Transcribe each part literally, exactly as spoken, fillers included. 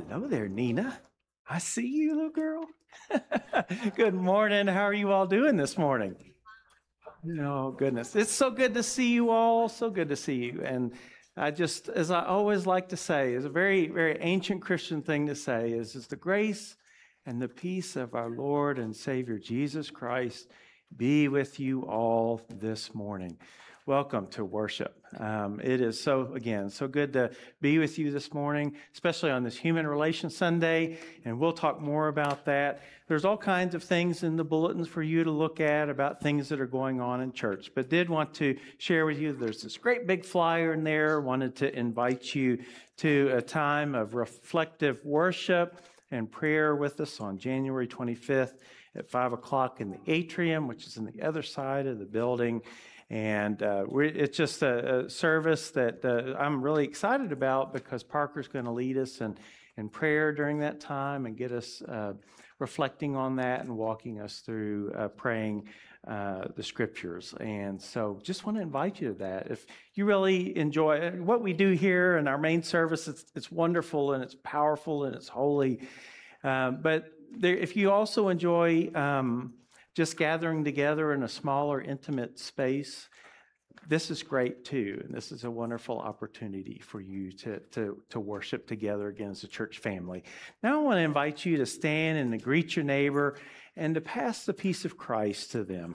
Hello there, Nina. I see you, little girl. Good morning. How are you all doing this morning? Oh, goodness. It's so good to see you all. So good to see you. And I just, as I always like to say, is a very, very ancient Christian thing to say is, is the grace and the peace of our Lord and Savior Jesus Christ be with you all this morning. Welcome to worship. Um, it is so, again, so good to be with you this morning, especially on this Human Relations Sunday, and we'll talk more about that. There's all kinds of things in the bulletins for you to look at about things that are going on in church, but did want to share with you, there's this great big flyer in there, wanted to invite you to a time of reflective worship and prayer with us on January twenty-fifth at five o'clock in the atrium, which is on the other side of the building. And uh, we're, it's just a, a service that uh, I'm really excited about because Parker's going to lead us in, in prayer during that time and get us uh, reflecting on that and walking us through uh, praying uh, the scriptures. And so just want to invite you to that. If you really enjoy what we do here in our main service, it's, it's wonderful and it's powerful and it's holy. Um, but there, if you also enjoy um, just gathering together in a smaller, intimate space, this is great too. And this is a wonderful opportunity for you to, to, to worship together again as a church family. Now I want to invite you to stand and to greet your neighbor and to pass the peace of Christ to them.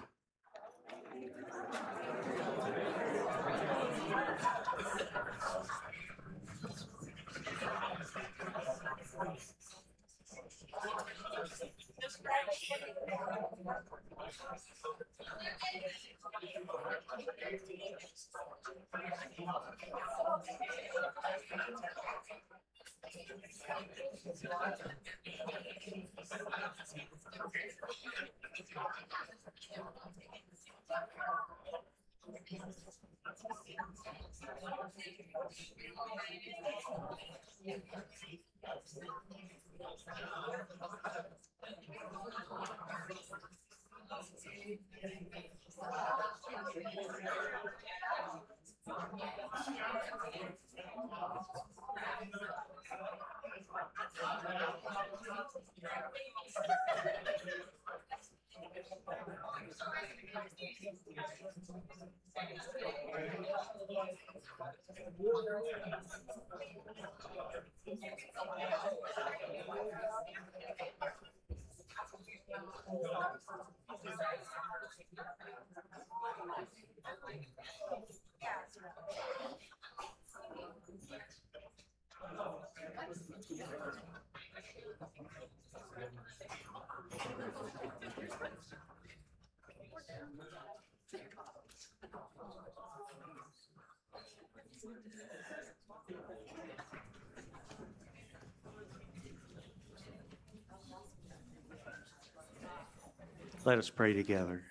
Let us pray together.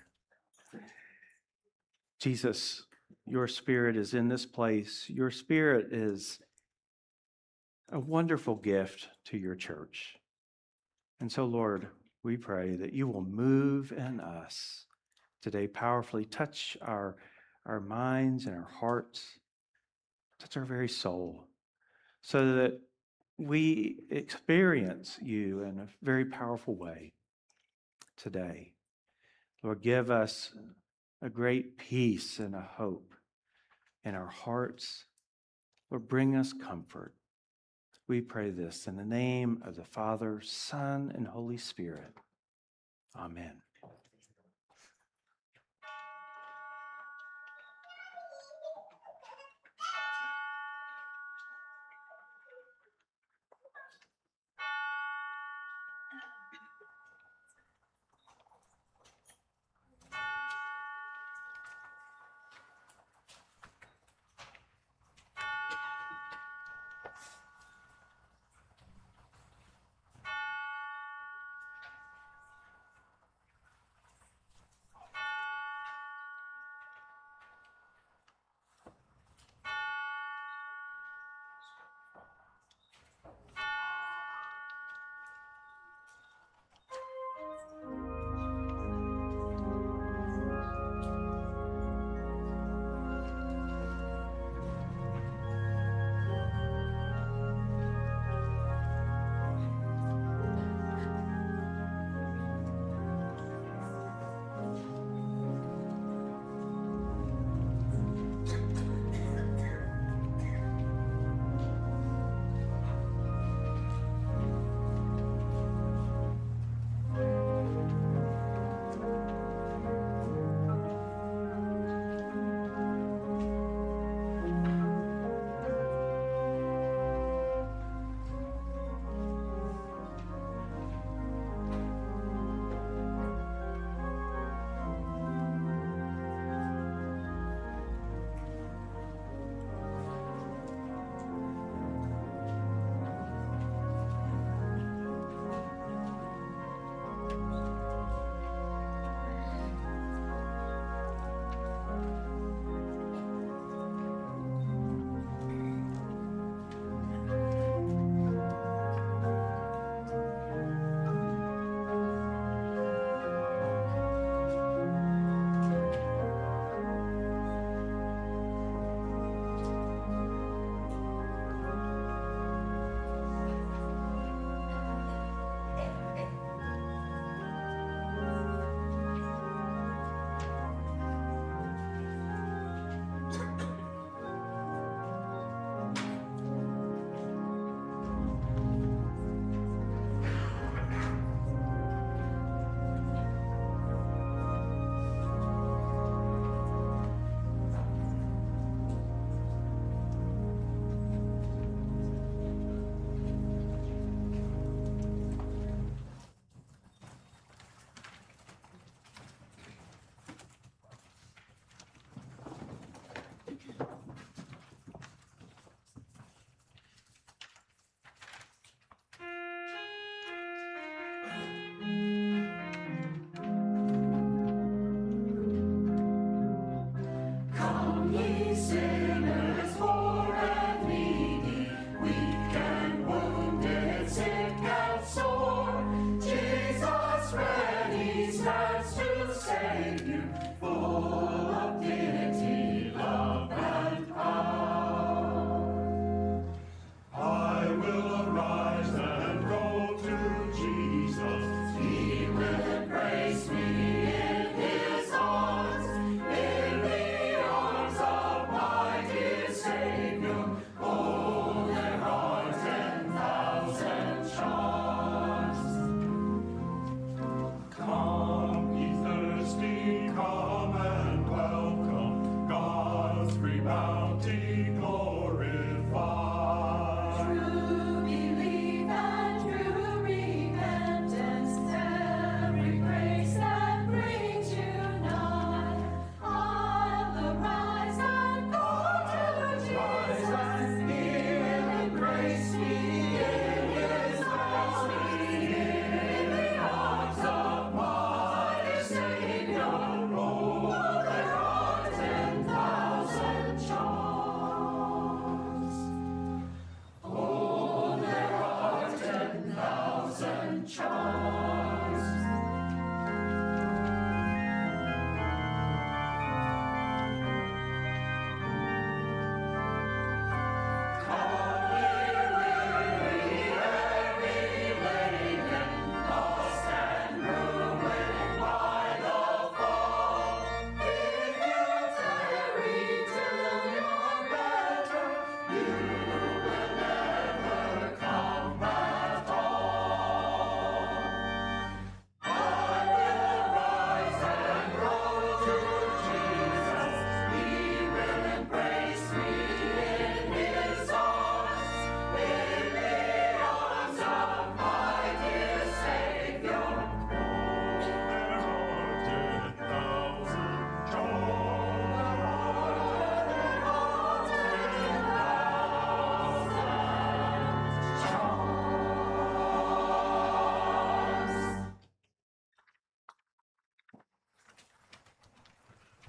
Jesus, your Spirit is in this place. Your Spirit is a wonderful gift to your church. And so, Lord, we pray that you will move in us today powerfully, touch our, our minds and our hearts, touch our very soul, so that we experience you in a very powerful way today. Lord, give us a great peace and a hope in our hearts. Lord, bring us comfort. We pray this in the name of the Father, Son, and Holy Spirit. Amen.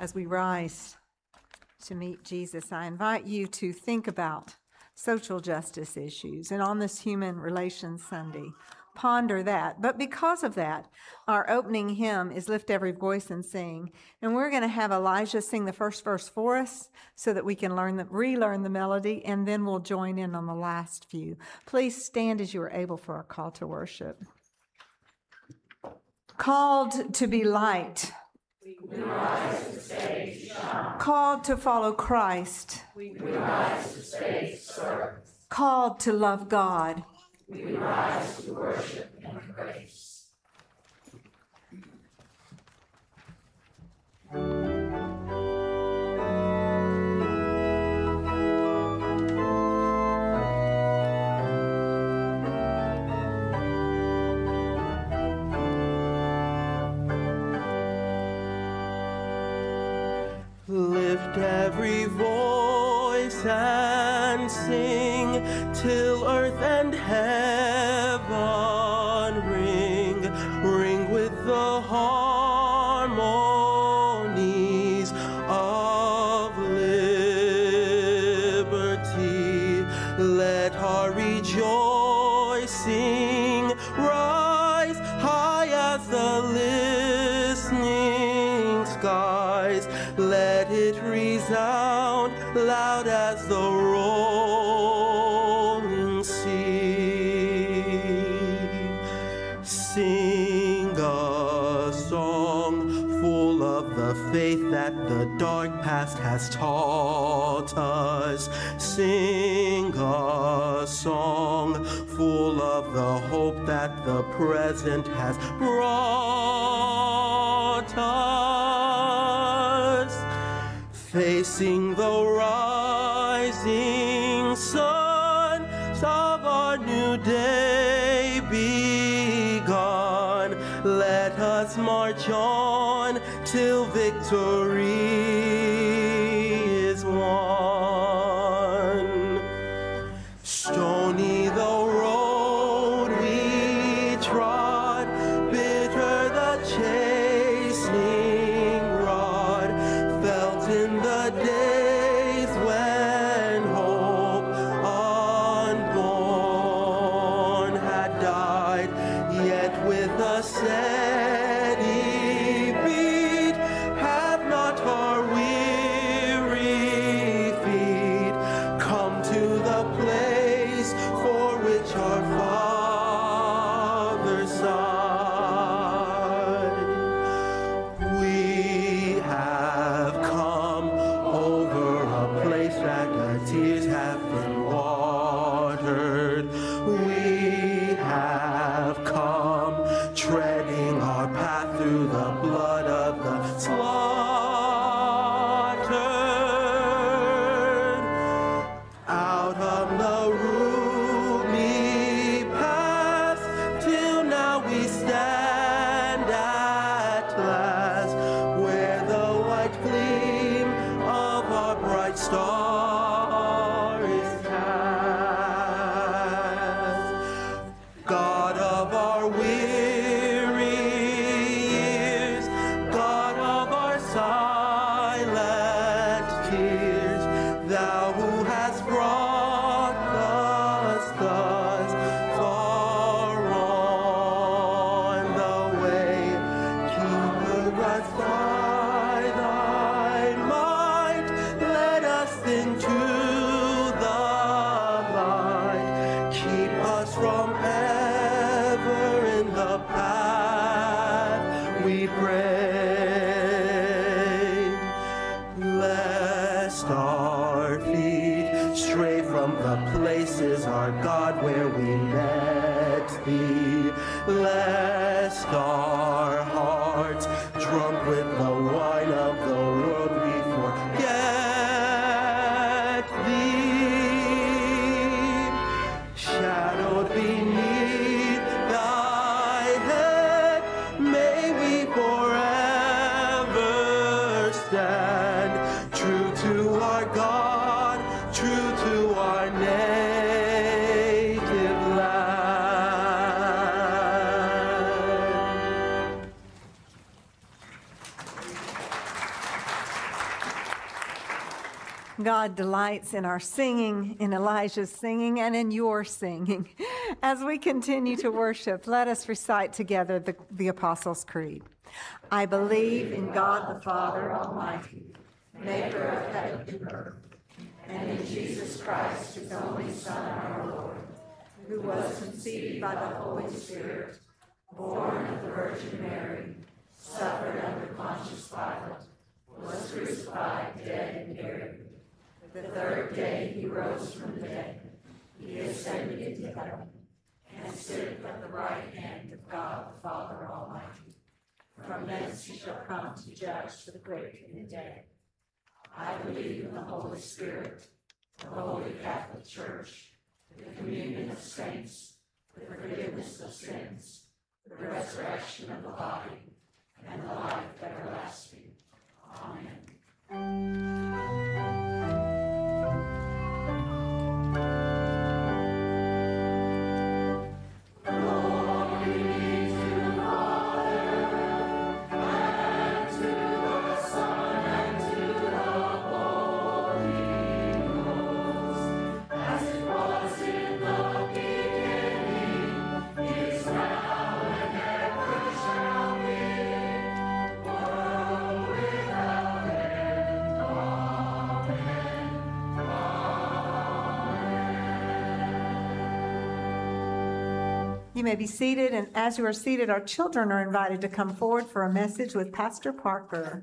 As we rise to meet Jesus, I invite you to think about social justice issues. And on this Human Relations Sunday, ponder that. But because of that, our opening hymn is Lift Every Voice and Sing. And we're going to have Elijah sing the first verse for us so that we can learn the, relearn the melody, and then we'll join in on the last few. Please stand as you are able for our call to worship. Called to be light. We rise to say, shine. Called to follow Christ. We rise to say, serve. Called to love God. We rise to worship and praise. Lift every voice and sing till earth and heaven ring, ring with the harmonies of liberty. Let our rejoicing rise high as the listening skies. Let it resound loud as the rolling sea. Sing a song full of the faith that the dark past has taught us. Sing a song full of the hope that the present has brought us. Facing the rising sun of our new day begun, let us march on till victory is won. Stony the road we trod, bitter the chastening rod, felt in the days when hope unborn had died, yet with a steady beat have not our weary feet come to the place for which our fathers sighed. We have come over a place that the tears have been watered. We have come treading our path through the blood of the slaughtered. Out of the roomy past, till now we stand at last, where the white gleam of our bright star is cast. God of our weary years, God of our silent tears, thou who hast brought us thus far on the way, keep us by thy might, let us into the light, keep us from ever in the path we pray, lest our feet stray from the places, our God, where we met thee, lest our hearts, drunk with the wine of the world, we forget thee. Shadowed beneath thy head, may we forever stand, true to our God, true to our native land. God delights in our singing, in Elijah's singing, and in your singing. As we continue to worship, let us recite together the, the Apostles' Creed. I believe in God the Father Almighty, maker of heaven and earth, and in Jesus Christ, his only Son, our Lord, who was conceived by the Holy Spirit, born of the Virgin Mary, suffered under Pontius Pilate, was crucified, dead, and buried. The third day he rose from the dead. He ascended into heaven, and sitteth at the right hand of God the Father Almighty. From thence he shall come to judge the great and the dead. I believe in the Holy Spirit, the Holy Catholic Church, the communion of saints, the forgiveness of sins, the resurrection of the body, and the life everlasting. Amen. You may be seated, and as you are seated, our children are invited to come forward for a message with Pastor Parker.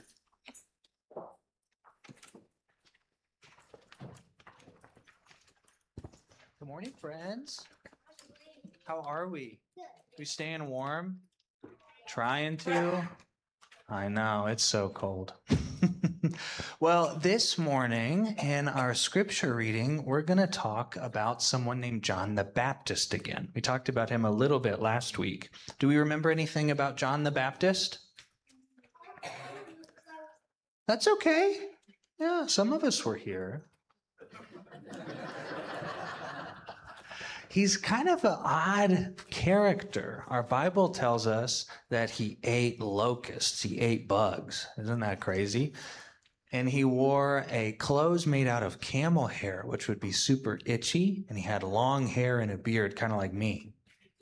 Good morning, friends. How are we? We staying warm? Trying to? I know, it's so cold. Well, this morning in our scripture reading, we're going to talk about someone named John the Baptist again. We talked about him a little bit last week. Do we remember anything about John the Baptist? That's okay. Yeah, some of us were here. He's kind of an odd character. Our Bible tells us that he ate locusts, he ate bugs. Isn't that crazy? And he wore a clothes made out of camel hair, which would be super itchy, and he had long hair and a beard, kind of like me.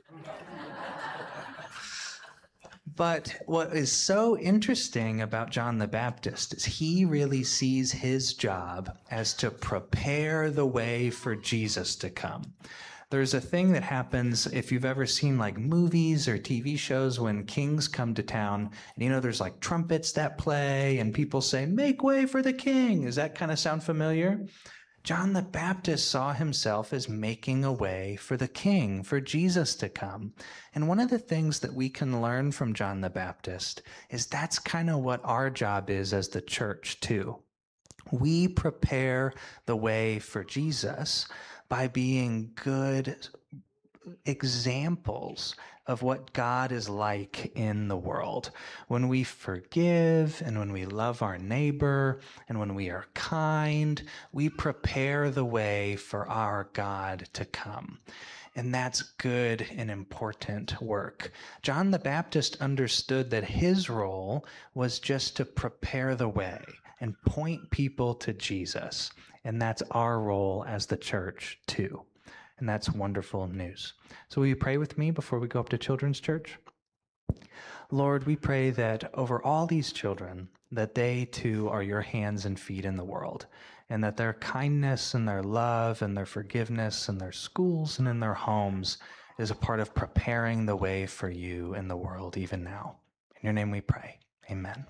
But what is so interesting about John the Baptist is he really sees his job as to prepare the way for Jesus to come. There's a thing that happens if you've ever seen like movies or T V shows when kings come to town, and you know there's like trumpets that play and people say, "Make way for the king." Does that kind of sound familiar? John the Baptist saw himself as making a way for the king, for Jesus to come. And one of the things that we can learn from John the Baptist is that's kind of what our job is as the church too. We prepare the way for Jesus by being good examples of what God is like in the world. When we forgive and when we love our neighbor and when we are kind, we prepare the way for our God to come. And that's good and important work. John the Baptist understood that his role was just to prepare the way and point people to Jesus. And that's our role as the church too. And that's wonderful news. So will you pray with me before we go up to Children's Church? Lord, we pray that over all these children, that they too are your hands and feet in the world, and that their kindness and their love and their forgiveness in their schools and in their homes is a part of preparing the way for you in the world even now. In your name we pray. Amen.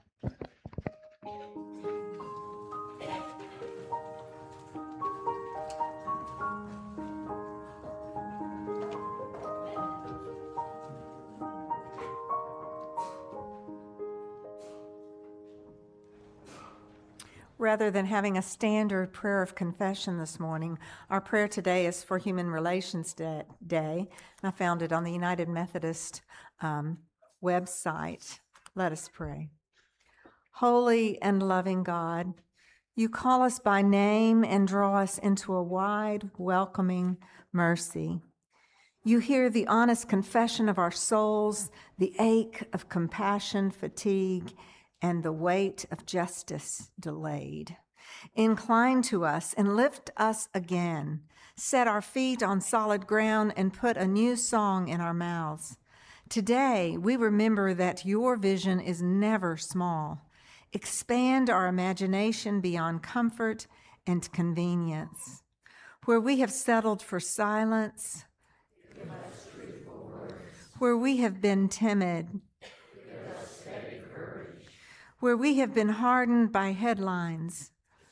Rather than having a standard prayer of confession this morning, our prayer today is for Human Relations Day, and I found it on the United Methodist um, website. Let us pray. Holy and loving God, you call us by name and draw us into a wide, welcoming mercy. You hear the honest confession of our souls, the ache of compassion, fatigue, and the weight of justice delayed. Incline to us and lift us again. Set our feet on solid ground and put a new song in our mouths. Today, we remember that your vision is never small. Expand our imagination beyond comfort and convenience. Where we have settled for silence, where we have been timid, where we have been hardened by headlines,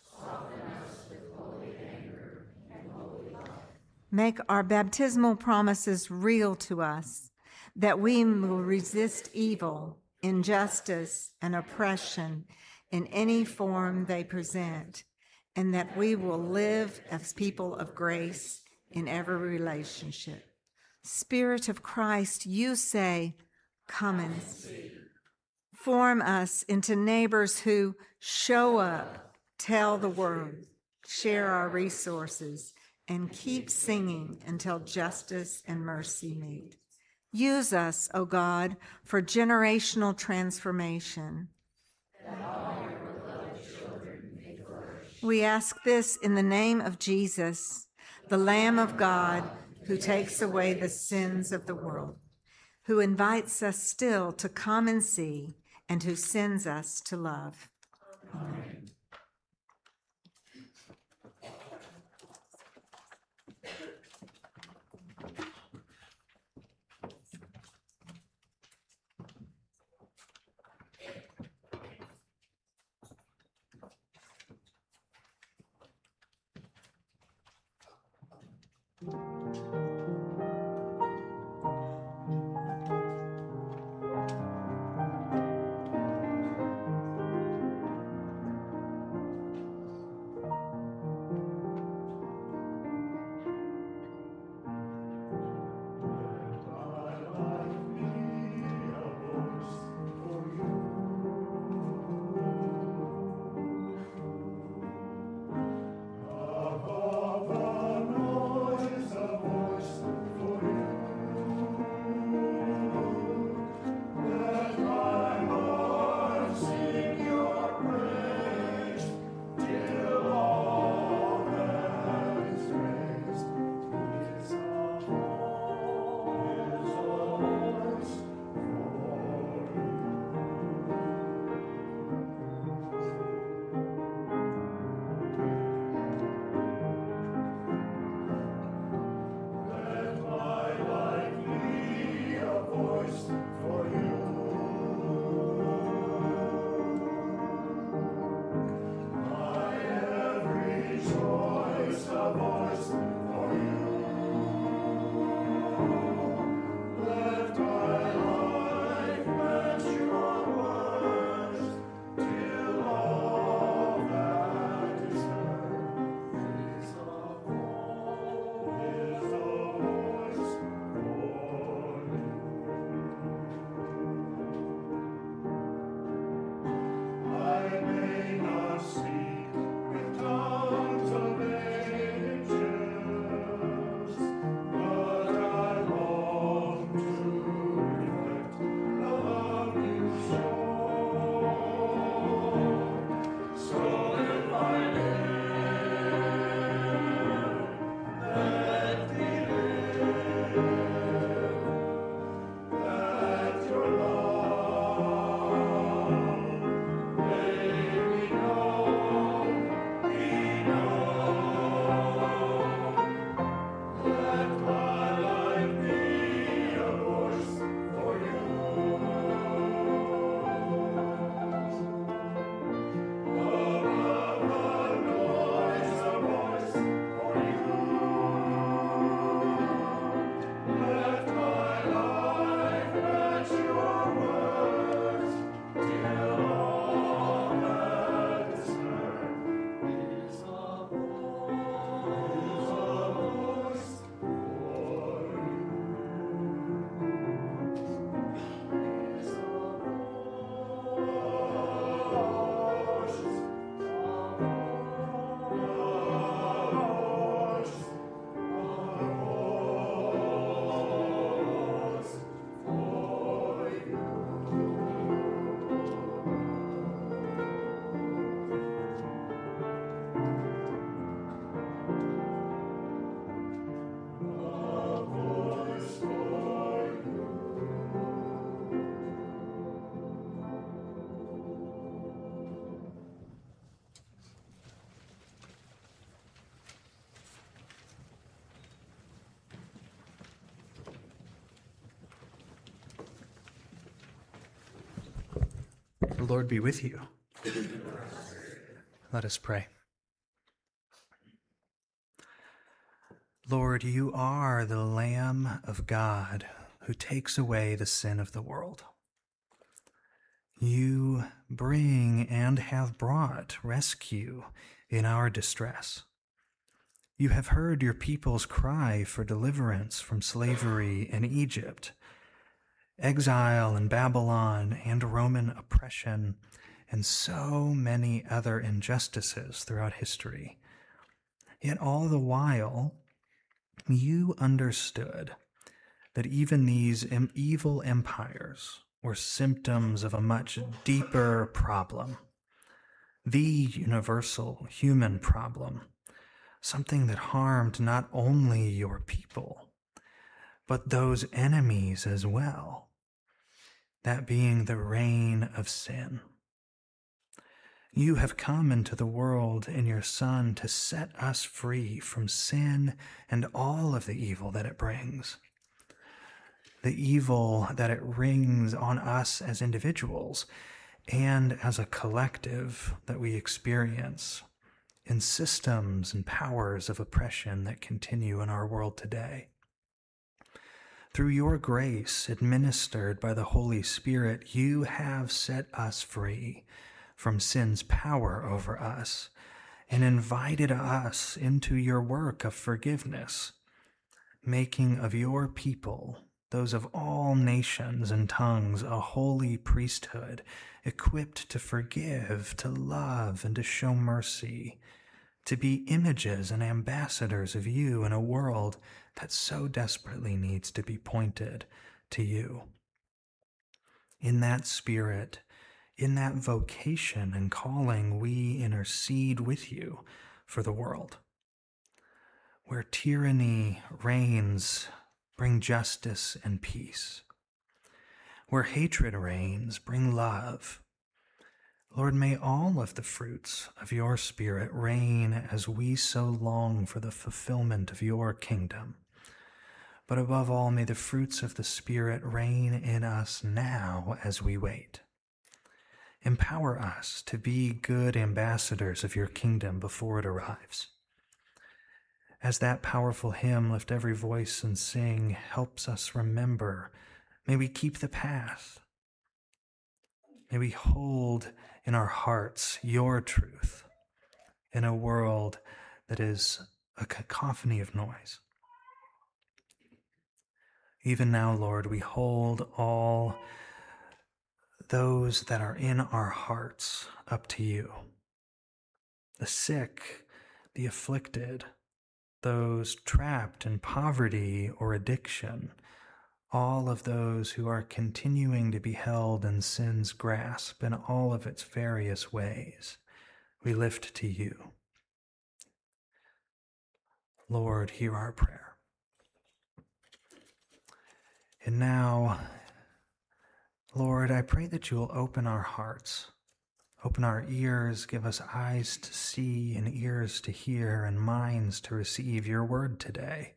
make our baptismal promises real to us, that we will resist evil, injustice, and oppression in any form they present, and that we will live as people of grace in every relationship. Spirit of Christ, you say, come and see. Form us into neighbors who show up, tell the world, share our resources, and keep singing until justice and mercy meet. Use us, O God, for generational transformation. That all your beloved children may flourish. We ask this in the name of Jesus, the Lamb of God, who takes away the sins of the world, who invites us still to come and see, and who sends us to love. Amen. The Lord be with you. Let us pray. Lord, you are the Lamb of God who takes away the sin of the world. You bring and have brought rescue in our distress. You have heard your people's cry for deliverance from slavery in Egypt, exile in Babylon, and Roman oppression, and so many other injustices throughout history. Yet all the while, you understood that even these evil empires were symptoms of a much deeper problem, the universal human problem, something that harmed not only your people, but those enemies as well, that being the reign of sin. You have come into the world in your Son to set us free from sin and all of the evil that it brings. The evil that it wrings on us as individuals and as a collective that we experience in systems and powers of oppression that continue in our world today. Through your grace administered by the Holy Spirit, you have set us free from sin's power over us and invited us into your work of forgiveness, making of your people, those of all nations and tongues, a holy priesthood, equipped to forgive, to love, and to show mercy, to be images and ambassadors of you in a world that so desperately needs to be pointed to you. In that spirit, in that vocation and calling, we intercede with you for the world. Where tyranny reigns, bring justice and peace. Where hatred reigns, bring love. Lord, may all of the fruits of your Spirit reign as we so long for the fulfillment of your kingdom. But above all, may the fruits of the Spirit reign in us now as we wait. Empower us to be good ambassadors of your kingdom before it arrives. As that powerful hymn, Lift Every Voice and Sing, helps us remember, may we keep the path. May we hold in our hearts your truth in a world that is a cacophony of noise. Even now, Lord, we hold all those that are in our hearts up to you. The sick, the afflicted, those trapped in poverty or addiction, all of those who are continuing to be held in sin's grasp in all of its various ways, we lift to you. Lord, hear our prayer. And now, Lord, I pray that you will open our hearts, open our ears, give us eyes to see and ears to hear and minds to receive your word today.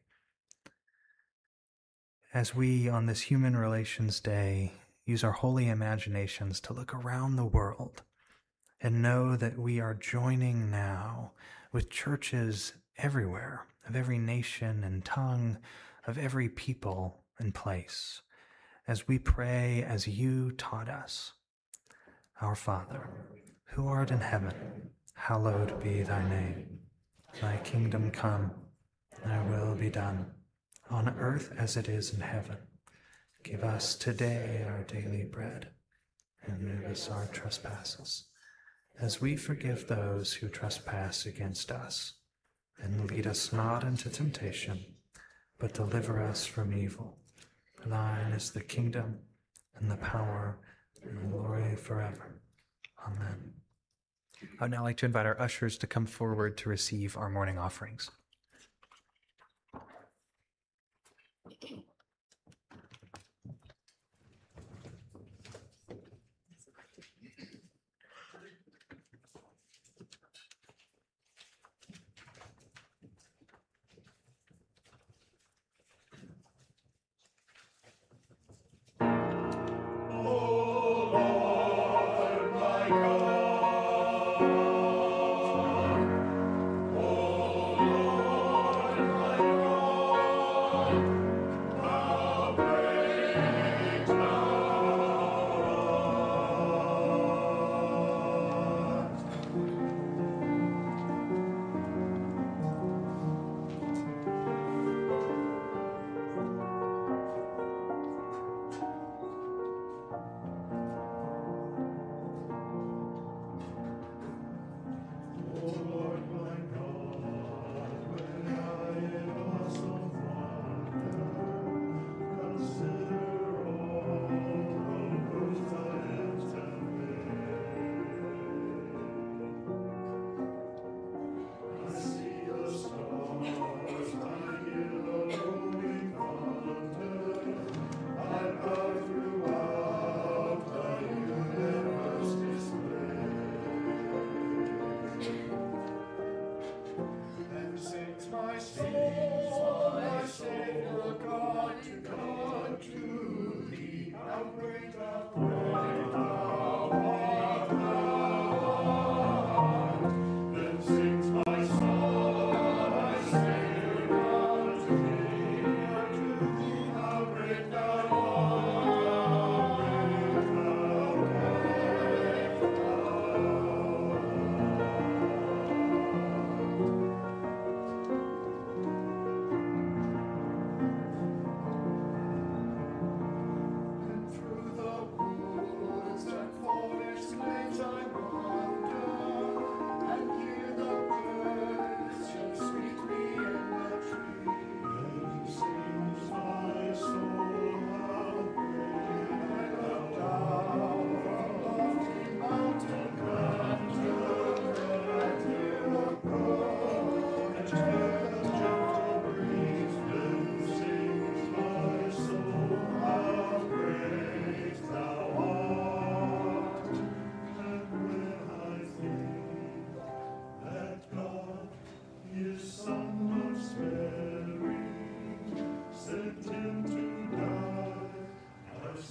As we, on this Human Relations Day, use our holy imaginations to look around the world and know that we are joining now with churches everywhere, of every nation and tongue, of every people and place, as we pray as you taught us. Our Father, who art in heaven, hallowed be thy name. Thy kingdom come, thy will be done, on earth as it is in heaven. Give us today our daily bread, and forgive us our trespasses, as we forgive those who trespass against us. And lead us not into temptation, but deliver us from evil. Thine is the kingdom, and the power, and the glory forever. Amen. I would now like to invite our ushers to come forward to receive our morning offerings. O Lord,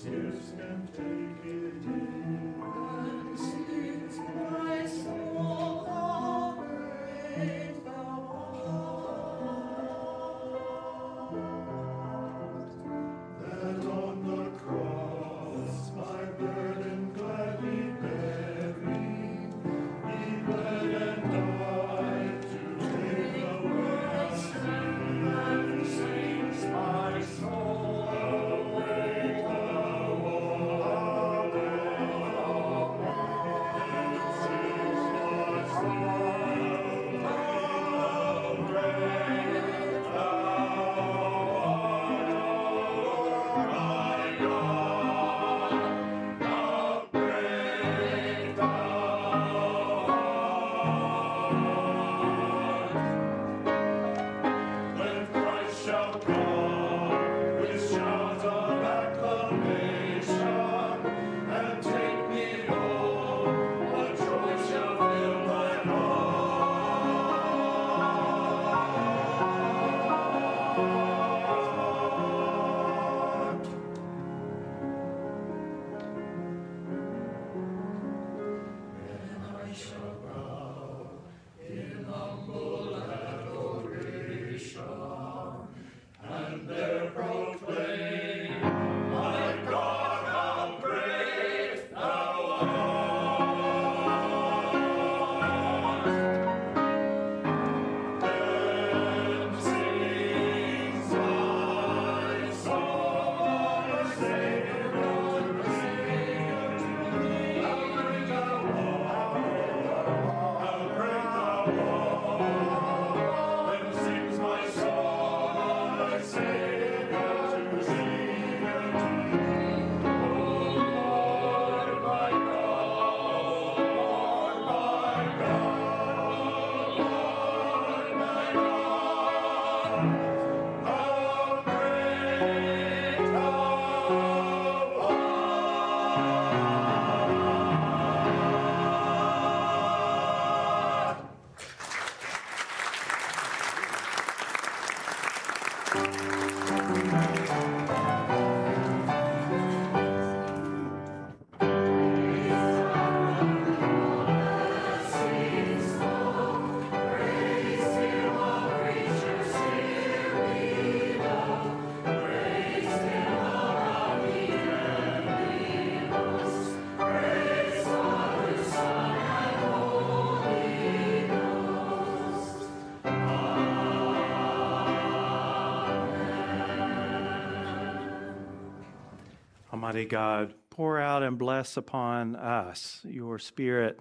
Almighty God, pour out and bless upon us your Spirit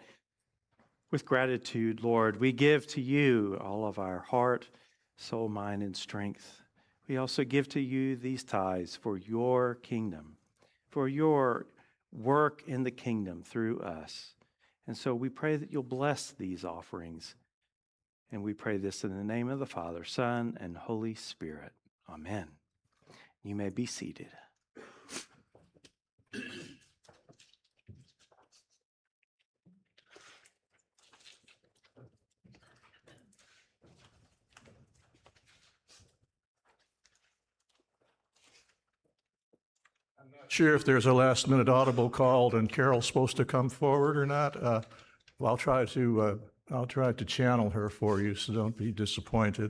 with gratitude, Lord. We give to you all of our heart, soul, mind, and strength. We also give to you these tithes for your kingdom, for your work in the kingdom through us. And so we pray that you'll bless these offerings. And we pray this in the name of the Father, Son, and Holy Spirit. Amen. You may be seated. Sure if there's a last minute audible called and Carol's supposed to come forward or not. Uh, well, I'll try to uh, I'll try to channel her for you, so don't be disappointed.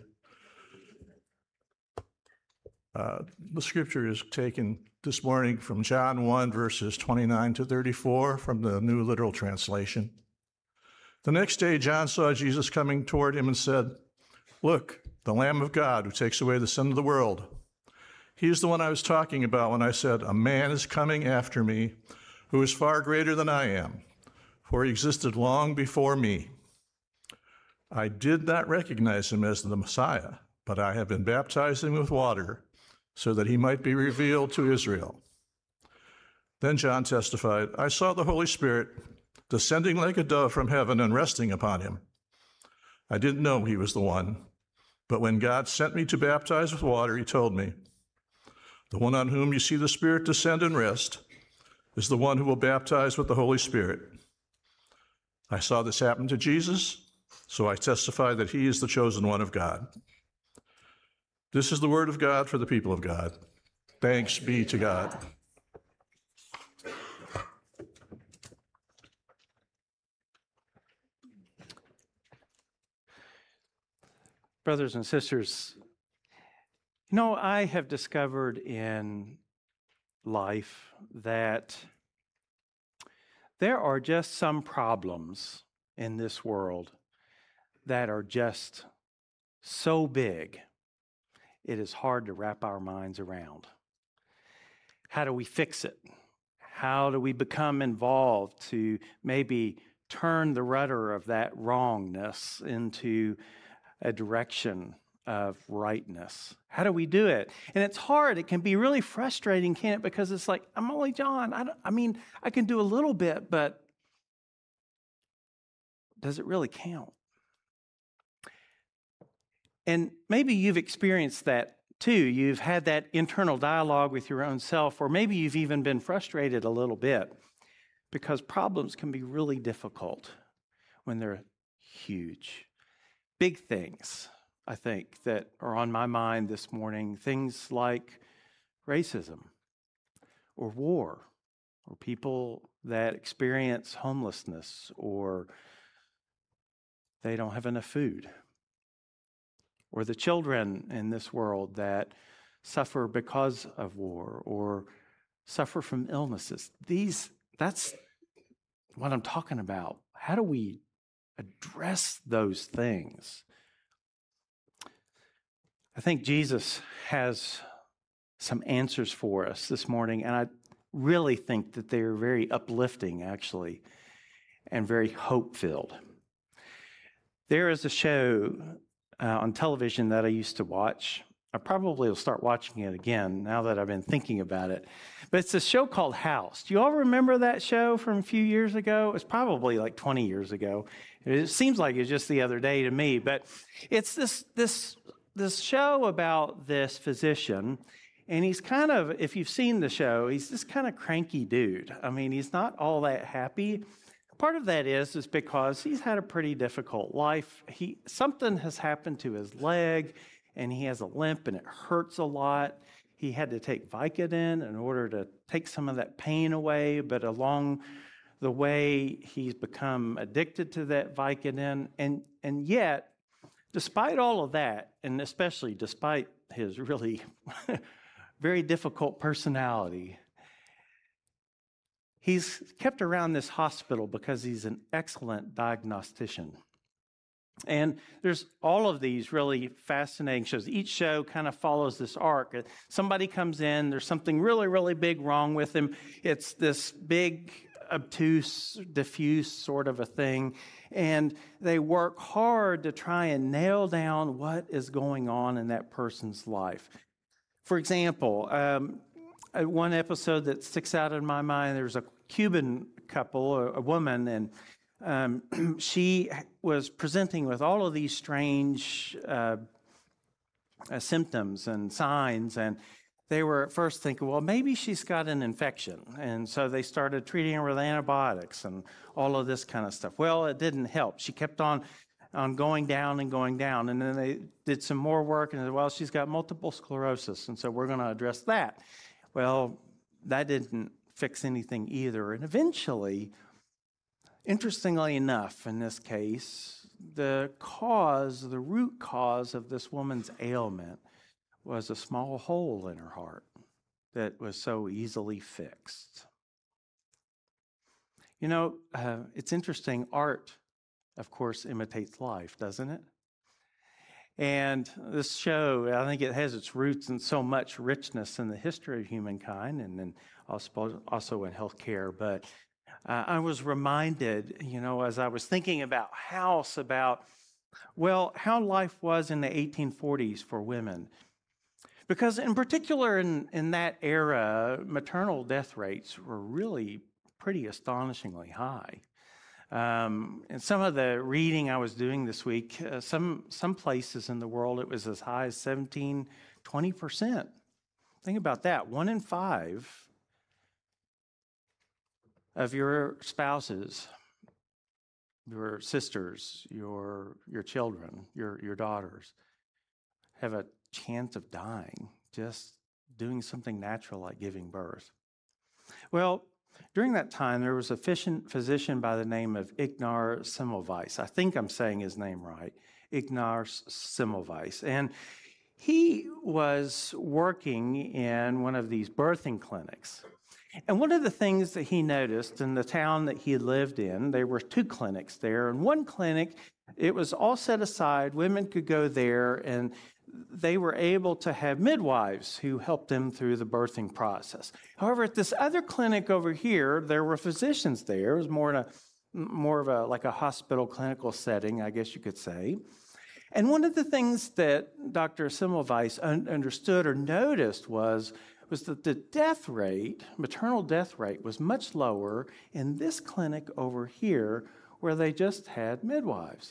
Uh, the scripture is taken this morning from John one, verses twenty-nine to thirty-four from the New Literal Translation. The next day, John saw Jesus coming toward him and said, "Look, the Lamb of God who takes away the sin of the world. He is the one I was talking about when I said, 'A man is coming after me who is far greater than I am, for he existed long before me.' I did not recognize him as the Messiah, but I have been baptizing with water so that he might be revealed to Israel." Then John testified, "I saw the Holy Spirit descending like a dove from heaven and resting upon him. I didn't know he was the one, but when God sent me to baptize with water, he told me, 'The one on whom you see the Spirit descend and rest is the one who will baptize with the Holy Spirit.' I saw this happen to Jesus, so I testify that he is the chosen one of God." This is the word of God for the people of God. Thanks be to God. Brothers and sisters, you know, I have discovered in life that there are just some problems in this world that are just so big, it is hard to wrap our minds around. How do we fix it? How do we become involved to maybe turn the rudder of that wrongness into a direction of rightness? How do we do it? And it's hard. It can be really frustrating, can't it? Because it's like, I'm only John. I, don't, I mean, I can do a little bit, but does it really count? And maybe you've experienced that too. You've had that internal dialogue with your own self, or maybe you've even been frustrated a little bit, because problems can be really difficult when they're huge. Big things, I think, that are on my mind this morning, things like racism or war, or people that experience homelessness, or they don't have enough food, or the children in this world that suffer because of war or suffer from illnesses. These, that's what I'm talking about. How do we address those things? I think Jesus has some answers for us this morning, and I really think that they're very uplifting, actually, and very hope-filled. There is a show uh, on television that I used to watch. I probably will start watching it again now that I've been thinking about it. But it's a show called House. Do you all remember that show from a few years ago? It was probably like twenty years ago. It seems like it was just the other day to me. But it's this this this show about this physician, and he's kind of, if you've seen the show, he's this kind of cranky dude. I mean, he's not all that happy. Part of that is is because he's had a pretty difficult life. He something has happened to his leg, and he has a limp, and it hurts a lot. He had to take Vicodin in order to take some of that pain away, but along the way, he's become addicted to that Vicodin. And, and yet, despite all of that, and especially despite his really very difficult personality, he's kept around this hospital because he's an excellent diagnostician. And there's all of these really fascinating shows. Each show kind of follows this arc. Somebody comes in, there's something really, really big wrong with him. It's this big, obtuse, diffuse sort of a thing. And they work hard to try and nail down what is going on in that person's life. For example, um, one episode that sticks out in my mind, there's a Cuban couple, a, a woman, and Um, she was presenting with all of these strange uh, uh, symptoms and signs, and they were at first thinking, well, maybe she's got an infection, and so they started treating her with antibiotics and all of this kind of stuff. Well, it didn't help. She kept on, on going down and going down, and then they did some more work, and said, well, she's got multiple sclerosis, and so we're going to address that. Well, that didn't fix anything either, and eventually, interestingly enough, in this case, the cause, the root cause of this woman's ailment was a small hole in her heart that was so easily fixed. You know, uh, it's interesting. Art, of course, imitates life, doesn't it? And this show, I think it has its roots in so much richness in the history of humankind, and then also, also in healthcare, but Uh, I was reminded, you know, as I was thinking about House, about, well, how life was in the eighteen forties for women. Because in particular in, in that era, maternal death rates were really pretty astonishingly high. Um, and some of the reading I was doing this week, uh, some, some places in the world, it was as high as seventeen, twenty percent. Think about that. One in five of your spouses, your sisters, your your children, your your daughters, have a chance of dying just doing something natural like giving birth. Well, during that time, there was a physician by the name of Ignaz Semmelweis. I think I'm saying his name right. Ignaz Semmelweis. And he was working in one of these birthing clinics. And one of the things that he noticed in the town that he lived in, there were two clinics there. And one clinic, it was all set aside. Women could go there, and they were able to have midwives who helped them through the birthing process. However, at this other clinic over here, there were physicians there. It was more, in a, more of a like a hospital clinical setting, I guess you could say. And one of the things that Doctor Semmelweis un- understood or noticed was, was that the death rate, maternal death rate, was much lower in this clinic over here where they just had midwives.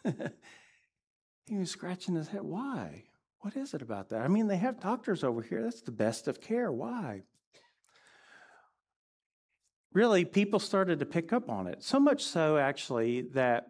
He was scratching his head. Why? What is it about that? I mean, they have doctors over here. That's the best of care. Why? Really, people started to pick up on it. So much so, actually, that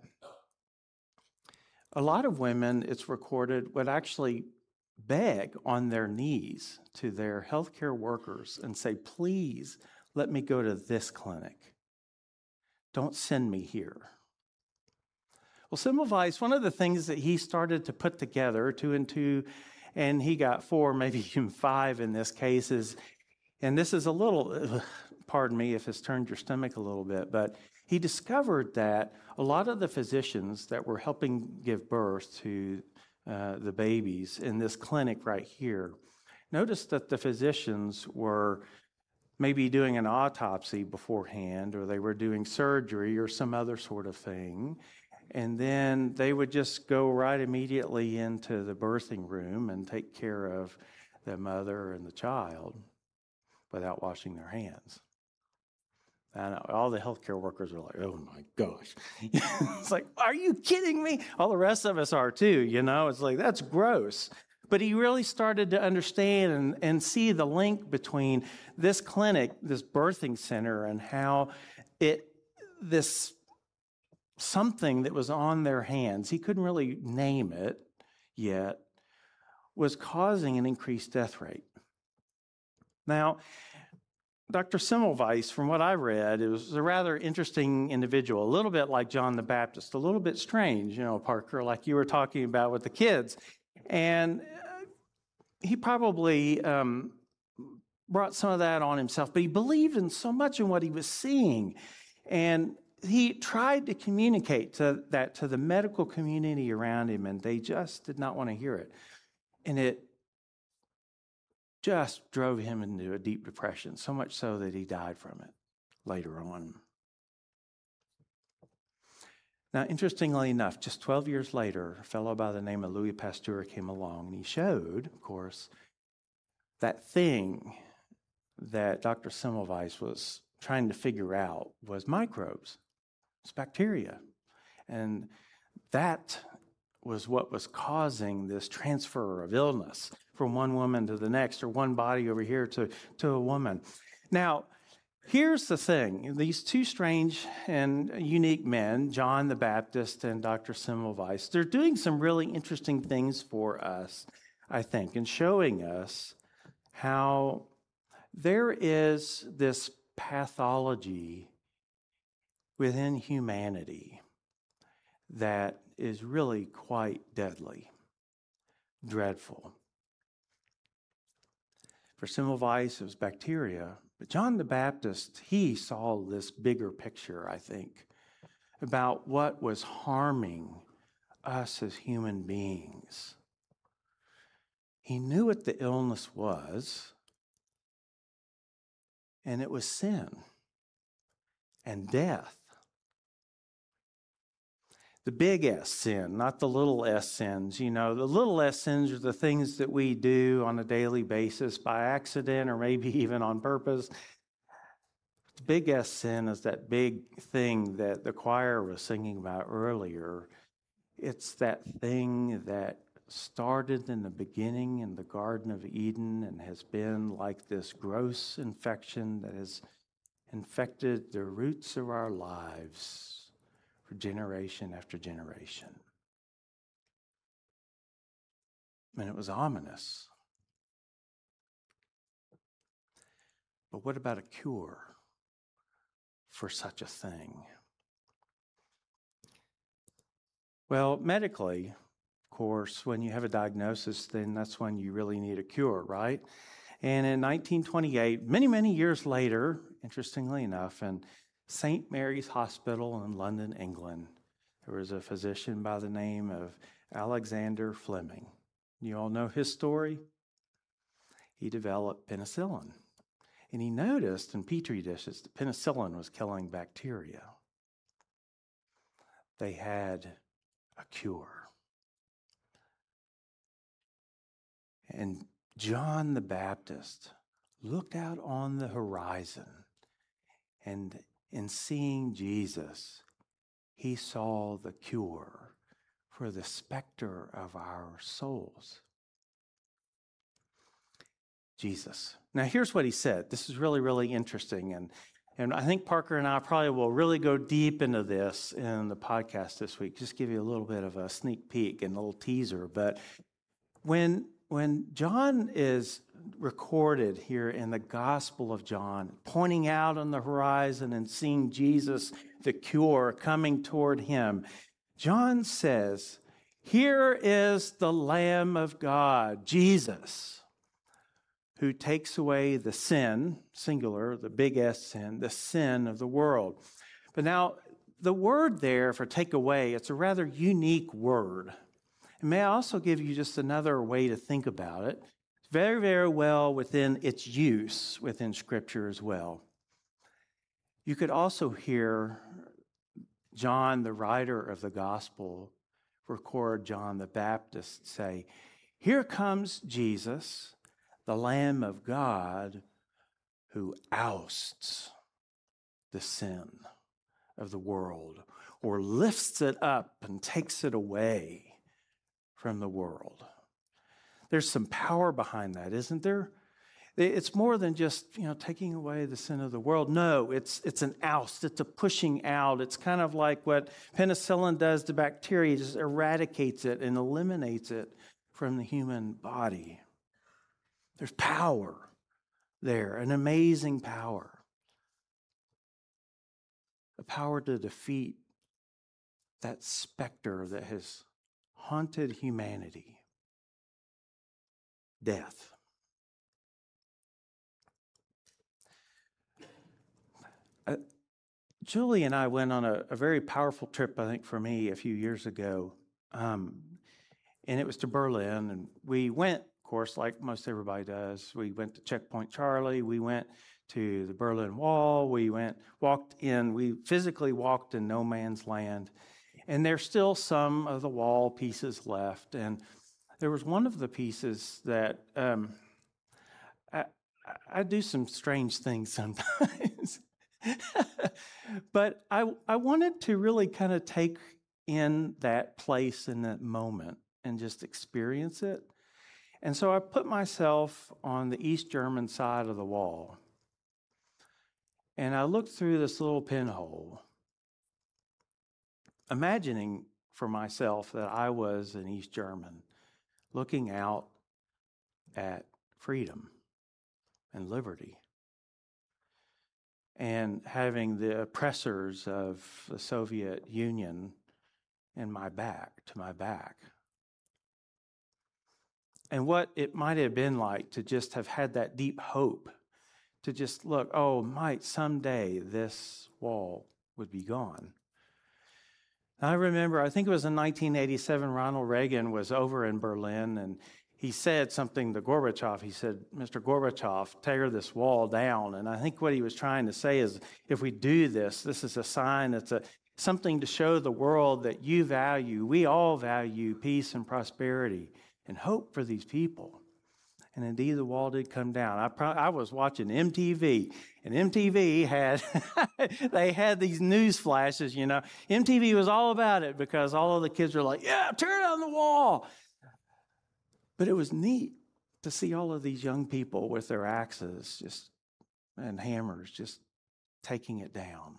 a lot of women, it's recorded, would actually beg on their knees to their healthcare workers and say, please let me go to this clinic. Don't send me here. Well, Semmelweis, one of the things that he started to put together, two and two, and he got four, maybe even five in this case, is, and this is a little, pardon me if it's turned your stomach a little bit, but he discovered that a lot of the physicians that were helping give birth to uh, the babies in this clinic right here, noticed that the physicians were maybe doing an autopsy beforehand, or they were doing surgery or some other sort of thing. And then they would just go right immediately into the birthing room and take care of the mother and the child without washing their hands. And all the healthcare workers are like, oh my gosh. It's like, are you kidding me? All the rest of us are too, you know? It's like, that's gross. But he really started to understand and, and see the link between this clinic, this birthing center, and how it, this something that was on their hands, he couldn't really name it yet, was causing an increased death rate. Now, Doctor Semmelweis, from what I read, it was a rather interesting individual, a little bit like John the Baptist, a little bit strange, you know, Parker, like you were talking about with the kids. And he probably um, brought some of that on himself, but he believed in so much in what he was seeing. And he tried to communicate to that to the medical community around him, and they just did not want to hear it. And it just drove him into a deep depression, so much so that he died from it later on. Now, interestingly enough, just twelve years later, a fellow by the name of Louis Pasteur came along, and he showed, of course, that thing that Doctor Semmelweis was trying to figure out was microbes. It's bacteria. And that was what was causing this transfer of illness from one woman to the next, or one body over here to, to a woman. Now, here's the thing. These two strange and unique men, John the Baptist and Doctor Semmelweis, they're doing some really interesting things for us, I think, and showing us how there is this pathology within humanity that is really quite deadly, dreadful. For Semmelweis, it was bacteria, but John the Baptist, he saw this bigger picture, I think, about what was harming us as human beings. He knew what the illness was, and it was sin and death. The big S sin, not the little s sins. You know, the little s sins are the things that we do on a daily basis by accident or maybe even on purpose. The big S sin is that big thing that the choir was singing about earlier. It's that thing that started in the beginning in the Garden of Eden and has been like this gross infection that has infected the roots of our lives for generation after generation. And it was ominous. But what about a cure for such a thing? Well, medically, course, when you have a diagnosis, then that's when you really need a cure, right? And in nineteen twenty-eight, many, many years later, interestingly enough, in Saint Mary's Hospital in London, England, there was a physician by the name of Alexander Fleming. You all know his story? He developed penicillin. And he noticed in petri dishes that penicillin was killing bacteria. They had a cure. And John the Baptist looked out on the horizon, and in seeing Jesus, he saw the cure for the specter of our souls. Jesus. Now, here's what he said. This is really, really interesting. And, and I think Parker and I probably will really go deep into this in the podcast this week. Just give you a little bit of a sneak peek and a little teaser. But when, when John is recorded here in the Gospel of John, pointing out on the horizon and seeing Jesus, the cure, coming toward him, John says, "Here is the Lamb of God, Jesus, who takes away the sin," singular, the big S sin, the sin of the world. But now, the word there for take away, it's a rather unique word. And may I also give you just another way to think about it? It's very, very well within its use within Scripture as well. You could also hear John, the writer of the Gospel, record John the Baptist say, "Here comes Jesus, the Lamb of God, who ousts the sin of the world," or lifts it up and takes it away from the world. There's some power behind that, isn't there? It's more than just, you know, taking away the sin of the world. No, it's it's an oust. It's a pushing out. It's kind of like what penicillin does to bacteria. It just eradicates it and eliminates it from the human body. There's power there, an amazing power. A power to defeat that specter that has haunted humanity. Death. Uh, Julie and I went on a, a very powerful trip, I think, for me a few years ago. Um, and it was to Berlin. And we went, of course, like most everybody does. We went to Checkpoint Charlie. We went to the Berlin Wall. We went, walked in. We physically walked in no man's land. And there's still some of the wall pieces left. And there was one of the pieces that um, I, I do some strange things sometimes. But I, I wanted to really kind of take in that place in that moment and just experience it. And so I put myself on the East German side of the wall. And I looked through this little pinhole, imagining for myself that I was an East German, looking out at freedom and liberty, and having the oppressors of the Soviet Union in my back, to my back. And what it might have been like to just have had that deep hope, to just look, oh, might someday this wall would be gone. I remember, I think it was in nineteen eighty-seven, Ronald Reagan was over in Berlin, and he said something to Gorbachev. He said, "Mister Gorbachev, tear this wall down." And I think what he was trying to say is, if we do this, this is a sign, it's a something to show the world that you value, we all value peace and prosperity and hope for these people. And indeed, the wall did come down. I, pro- I was watching M T V, and M T V had, they had these news flashes, you know. M T V was all about it because all of the kids were like, yeah, tear down the wall. But it was neat to see all of these young people with their axes just and hammers just taking it down.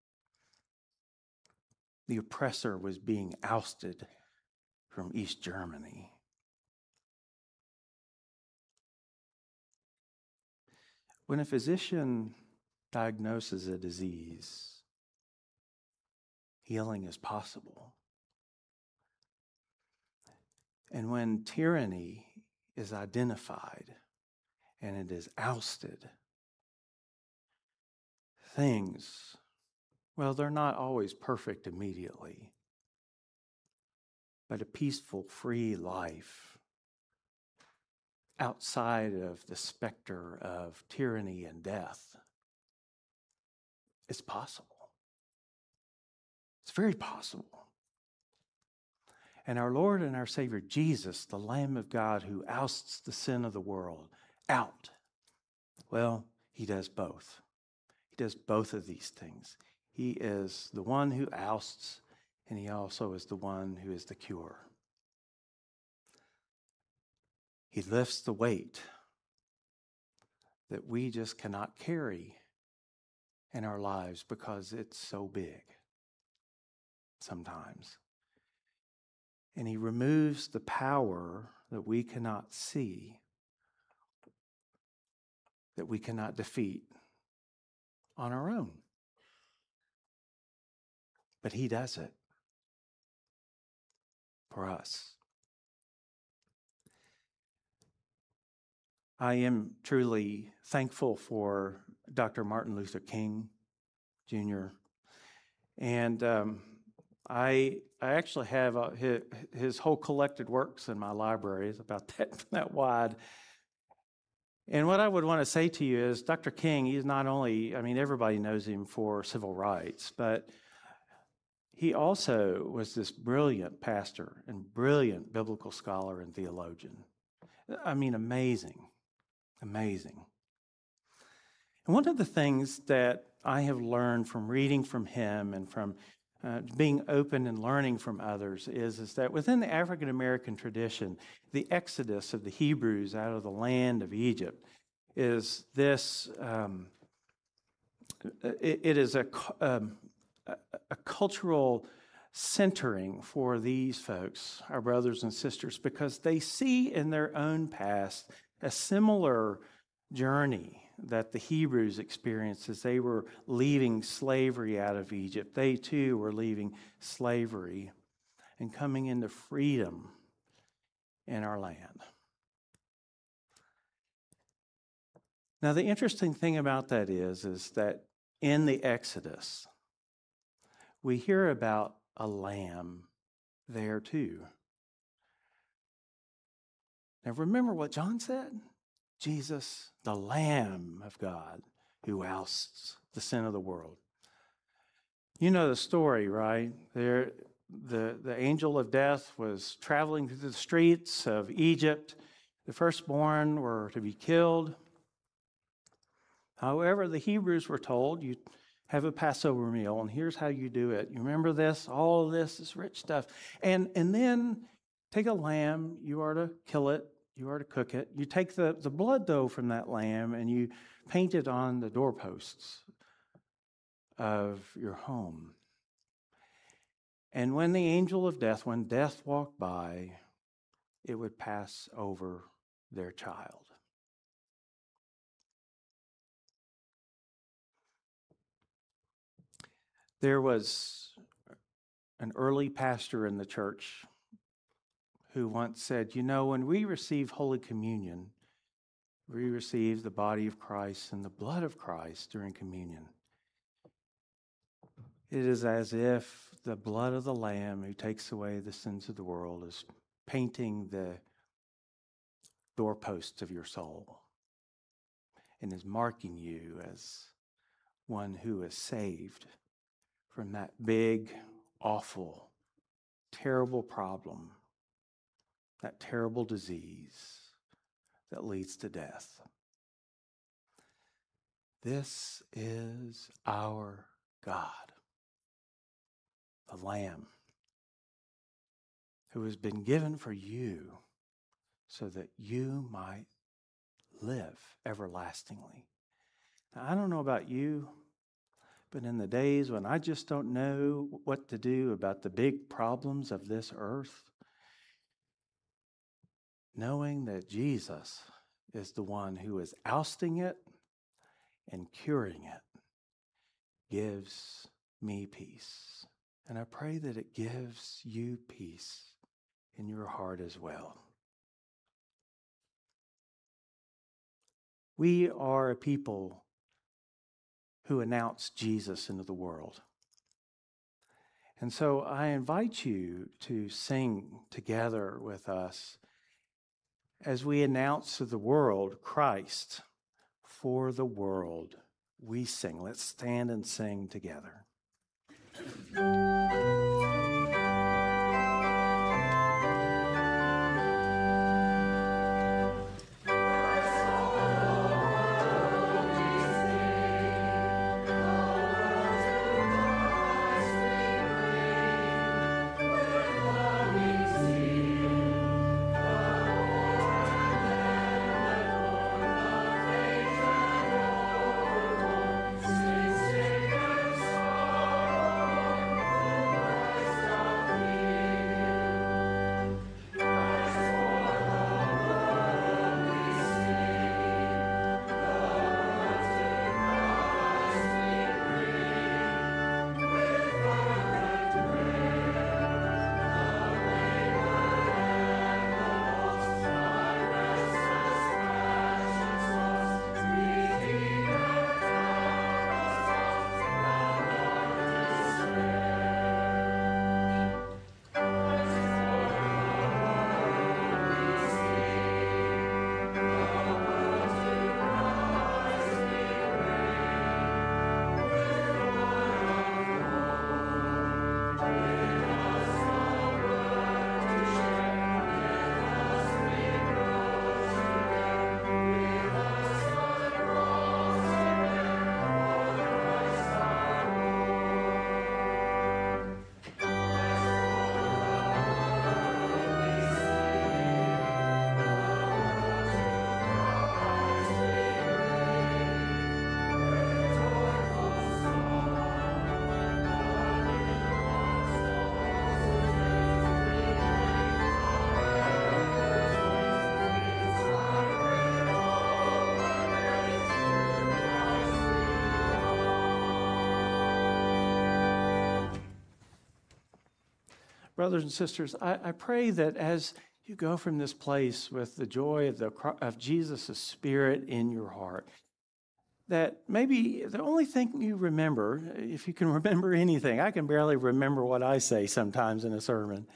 The oppressor was being ousted from East Germany. When a physician diagnoses a disease, healing is possible. And when tyranny is identified and it is ousted, things, well, they're not always perfect immediately, but a peaceful, free life outside of the specter of tyranny and death is possible. It's very possible. And our Lord and our Savior Jesus, the Lamb of God who ousts the sin of the world out, well, he does both. He does both of these things. He is the one who ousts, and he also is the one who is the cure. He lifts the weight that we just cannot carry in our lives because it's so big sometimes. And he removes the power that we cannot see, that we cannot defeat on our own. But he does it for us. I am truly thankful for Doctor Martin Luther King, Junior And um, I I actually have uh, his, his whole collected works in my library. It's about that, that wide. And what I would want to say to you is Doctor King, he's not only, I mean, everybody knows him for civil rights, but he also was this brilliant pastor and brilliant biblical scholar and theologian. I mean, amazing, amazing. And one of the things that I have learned from reading from him and from uh, being open and learning from others is, is that within the African American tradition, the exodus of the Hebrews out of the land of Egypt is this, um, it, it is a, um, a, a cultural centering for these folks, our brothers and sisters, because they see in their own past a similar journey that the Hebrews experienced as they were leaving slavery out of Egypt. They too were leaving slavery and coming into freedom in our land. Now, the interesting thing about that is, is that in the Exodus, we hear about a lamb there too. Now, remember what John said? Jesus, the Lamb of God, who ousts the sin of the world. You know the story, right? There, the, the angel of death was traveling through the streets of Egypt. The firstborn were to be killed. However, the Hebrews were told, you have a Passover meal, and here's how you do it. You remember this? All of this, this rich stuff. And, and then take a lamb, you are to kill it. You are to cook it. You take the, the blood, though, from that lamb and you paint it on the doorposts of your home. And when the angel of death, when death walked by, it would pass over their child. There was an early pastor in the church who once said, you know, when we receive Holy Communion, we receive the body of Christ and the blood of Christ during communion. It is as if the blood of the Lamb who takes away the sins of the world is painting the doorposts of your soul and is marking you as one who is saved from that big, awful, terrible problem, that terrible disease that leads to death. This is our God, the Lamb, who has been given for you so that you might live everlastingly. Now, I don't know about you, but in the days when I just don't know what to do about the big problems of this earth, knowing that Jesus is the one who is ousting it and curing it gives me peace. And I pray that it gives you peace in your heart as well. We are a people who announce Jesus into the world. And so I invite you to sing together with us as we announce to the world Christ for the world. We sing. Let's stand and sing together. Brothers and sisters, I, I pray that as you go from this place with the joy of, the, of Jesus' Spirit in your heart, that maybe the only thing you remember, if you can remember anything, I can barely remember what I say sometimes in a sermon.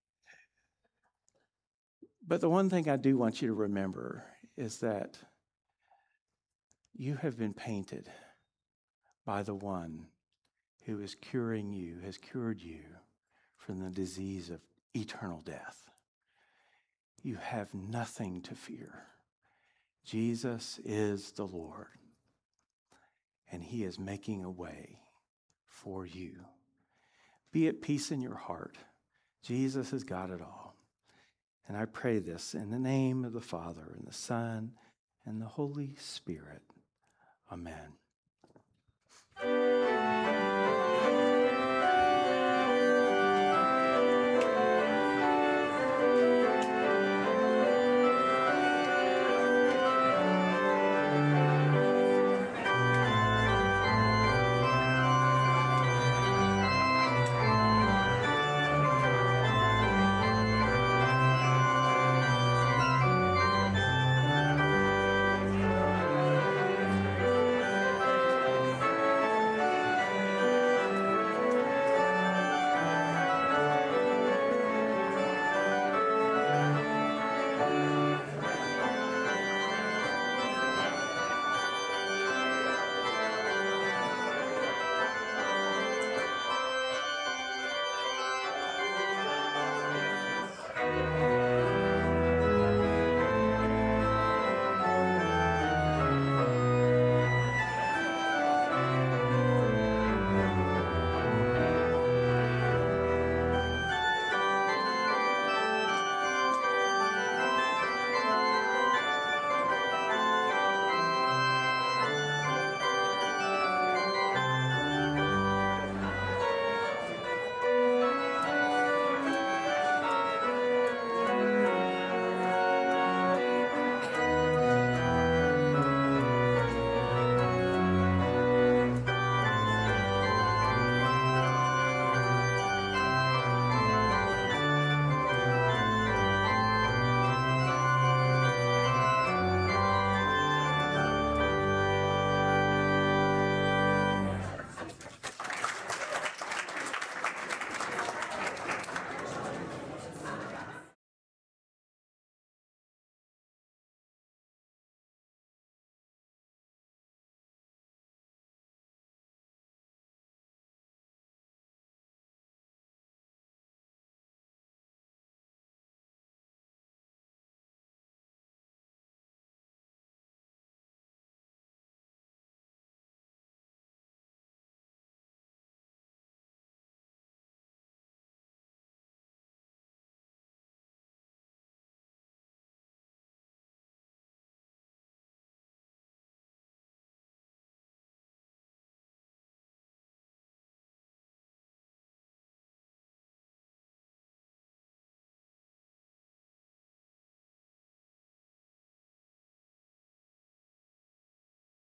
But the one thing I do want you to remember is that you have been painted by the one who is curing you, has cured you from the disease of eternal death. You have nothing to fear. Jesus is the Lord, and he is making a way for you. Be at peace in your heart. Jesus has got it all. And I pray this in the name of the Father, and the Son, and the Holy Spirit. Amen.